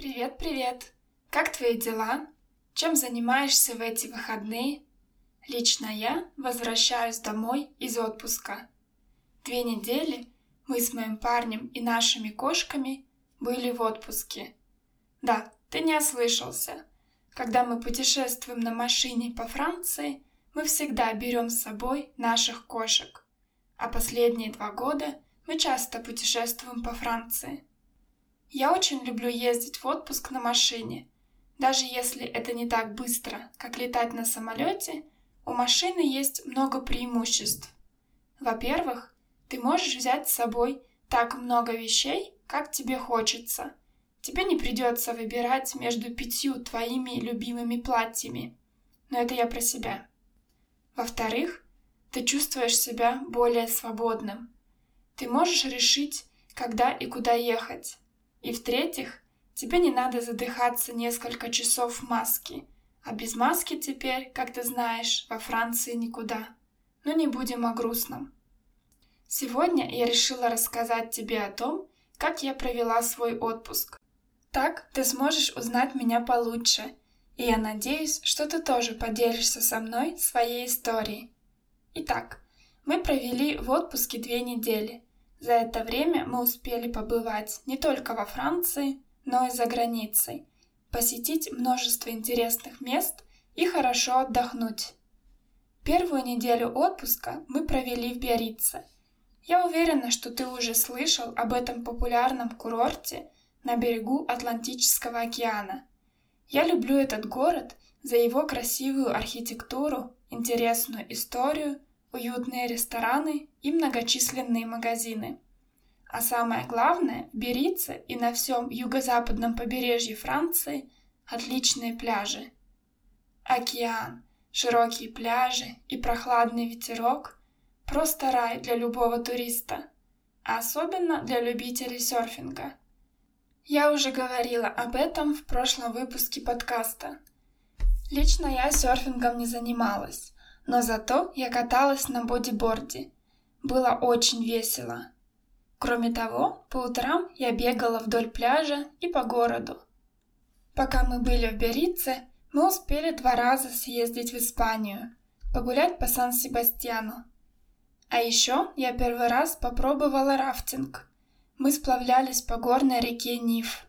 Привет! Как твои дела? Чем занимаешься в эти выходные? Лично я возвращаюсь домой из отпуска. 2 недели мы с моим парнем и нашими кошками были в отпуске. Да, ты не ослышался. Когда мы путешествуем на машине по Франции, мы всегда берем с собой наших кошек. А последние 2 года мы часто путешествуем по Франции. Я очень люблю ездить в отпуск на машине. Даже если это не так быстро, как летать на самолете, у машины есть много преимуществ. Во-первых, ты можешь взять с собой так много вещей, как тебе хочется. Тебе не придется выбирать между 5 твоими любимыми платьями. Но это я про себя. Во-вторых, ты чувствуешь себя более свободным. Ты можешь решить, когда и куда ехать. И в-третьих, тебе не надо задыхаться несколько часов в маске, а без маски теперь, как ты знаешь, во Франции никуда. Но не будем о грустном. Сегодня я решила рассказать тебе о том, как я провела свой отпуск. Так ты сможешь узнать меня получше, и я надеюсь, что ты тоже поделишься со мной своей историей. Итак, мы провели в отпуске 2 недели. За это время мы успели побывать не только во Франции, но и за границей, посетить множество интересных мест и хорошо отдохнуть. Первую неделю отпуска мы провели в Биаррице. Я уверена, что ты уже слышал об этом популярном курорте на берегу Атлантического океана. Я люблю этот город за его красивую архитектуру, интересную историю, уютные рестораны и многочисленные магазины. А самое главное, в Биаррице и на всем юго-западном побережье Франции отличные пляжи. Океан, широкие пляжи и прохладный ветерок – просто рай для любого туриста, а особенно для любителей серфинга. Я уже говорила об этом в прошлом выпуске подкаста. Лично я серфингом не занималась, но зато я каталась на бодиборде. Было очень весело. Кроме того, по утрам я бегала вдоль пляжа и по городу. Пока мы были в Биаррице, мы успели 2 раза съездить в Испанию, погулять по Сан-Себастьяну. А еще я первый раз попробовала рафтинг. Мы сплавлялись по горной реке Ниф.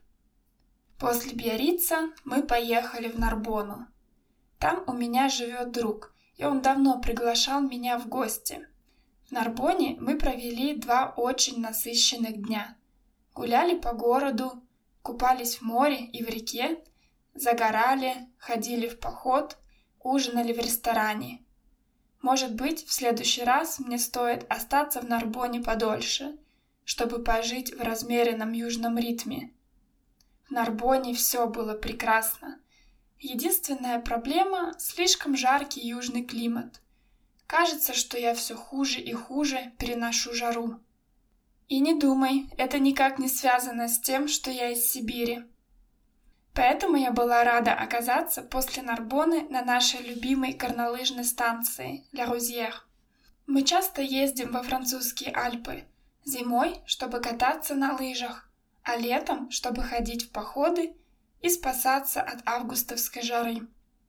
После Биаррица мы поехали в Нарбону. Там у меня живет друг, и он давно приглашал меня в гости. В Нарбоне мы провели 2 очень насыщенных дня. Гуляли по городу, купались в море и в реке, загорали, ходили в поход, ужинали в ресторане. Может быть, в следующий раз мне стоит остаться в Нарбоне подольше, чтобы пожить в размеренном южном ритме. В Нарбоне все было прекрасно. Единственная проблема – слишком жаркий южный климат. Кажется, что я все хуже и хуже переношу жару. И не думай, это никак не связано с тем, что я из Сибири. Поэтому я была рада оказаться после Нарбоны на нашей любимой горнолыжной станции Ля Розьère. Мы часто ездим во французские Альпы. Зимой, чтобы кататься на лыжах, а летом, чтобы ходить в походы и спасаться от августовской жары.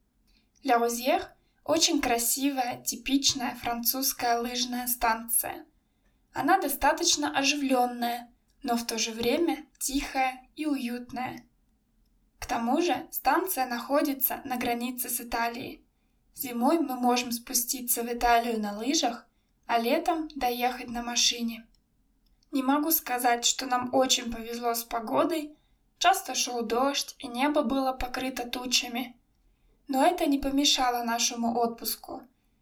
Ля Розьère – очень красивая, типичная французская лыжная станция. Она достаточно оживленная, но в то же время тихая и уютная. К тому же станция находится на границе с Италией. Зимой мы можем спуститься в Италию на лыжах, а летом доехать на машине. Не могу сказать, что нам очень повезло с погодой. Часто шел дождь, и небо было покрыто тучами. Но это не помешало нашему отпуску.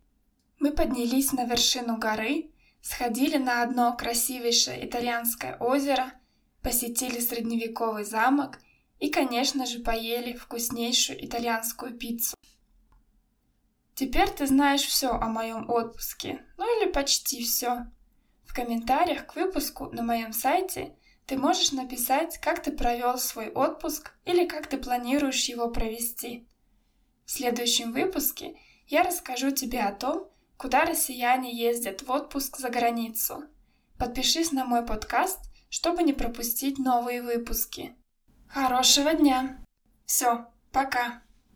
Мы поднялись на вершину горы, сходили на одно красивейшее итальянское озеро, посетили средневековый замок и, конечно же, поели вкуснейшую итальянскую пиццу. Теперь ты знаешь все о моем отпуске, ну или почти все. В комментариях к выпуску на моем сайте ты можешь написать, как ты провел свой отпуск или как ты планируешь его провести. В следующем выпуске я расскажу тебе о том, куда россияне ездят в отпуск за границу. Подпишись на мой подкаст, чтобы не пропустить новые выпуски. Хорошего дня. Все, пока.